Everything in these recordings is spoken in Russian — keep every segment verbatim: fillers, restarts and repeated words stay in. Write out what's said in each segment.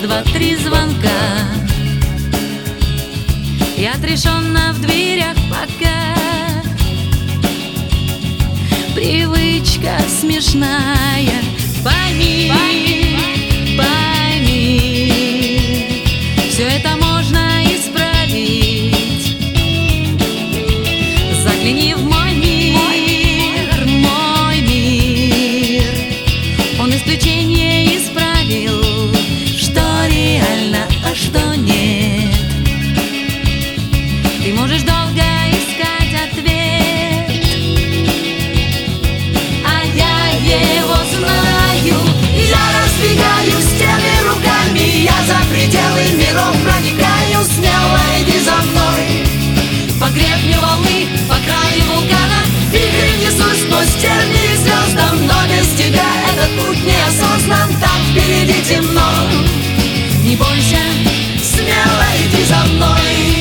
два-три звонка. Я отрешенно в дверях пока. Привычка смешная. Пойми, пойми, пойми, все это можно исправить. Загляни в мой мир, мой мир. Он исключение исправил, что реально, а что нет. Ты можешь долго искать ответ, а я его знаю. Я раздвигаю стены руками, я за пределы миров проникаю. Смело иди за мной по гребню волны, по краю вулкана. Игры несусь сквозь тернии звездам, но без тебя этот путь неосознан. Там впереди темно, не бойся, смело иди за мной.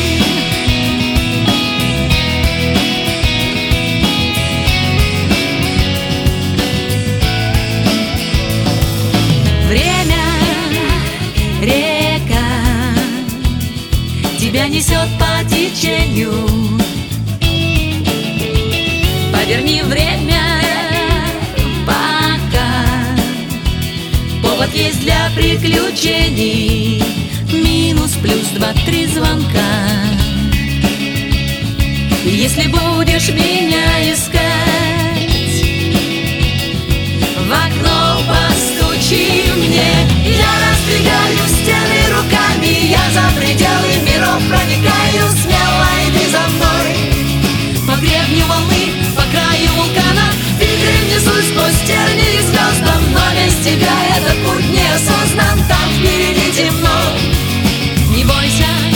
Время, река, тебя несет по течению. Поверни время пока, повод есть для приключений. Минус, плюс, два-три звонка. И если будешь меня искать, в окно постучи мне. Я раздвигаю стены руками, я за пределы миров проникаю. Смело иди за мной по гребню волны, по краю вулкана. Игры несусь сквозь тернии звездам, но без тебя этот путь неосознан. Там впереди темно, не бойся,